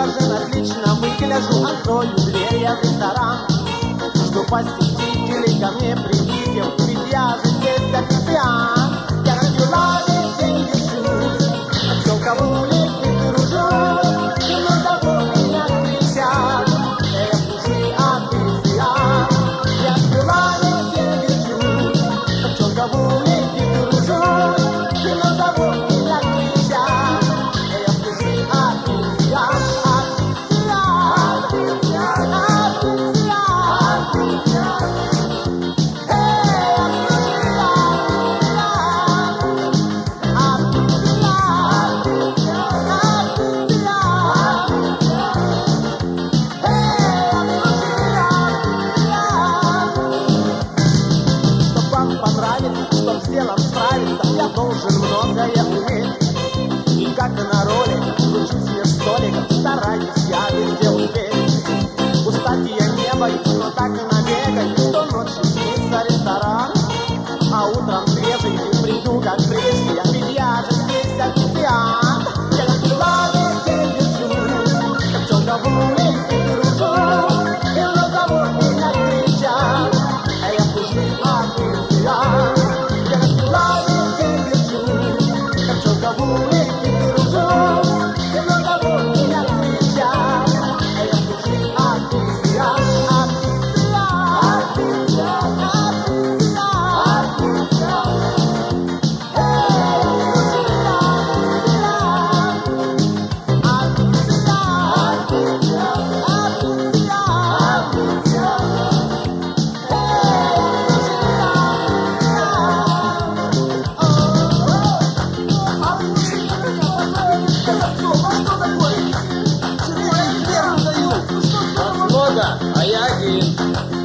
ужин отлично выгляжу, открою дверь я в ресторан. Жду посетителей, ко мне приедем, ведь я же здесь официант. Я раздела весь день держусь, пчелкову лепит дружок. И на забор меня кричат, слушай, официант. Я раздела весь день держусь, пчелкову лепит дружок. И на забор меня кричат, слушай, официант. Чтоб с делом справиться, я должен многое уметь. И как на роли, кручусь меж столиков, стараюсь я везде успеть. Устать я не боюсь, но так и набегаю, что ночью снится ресторан. А утром свеженький приду, как прежде, ведь я же здесь официант. Я напила весь день держусь, как пчелкову лепит дружок. И на завод меня кричат, я слушай, официант. А я один.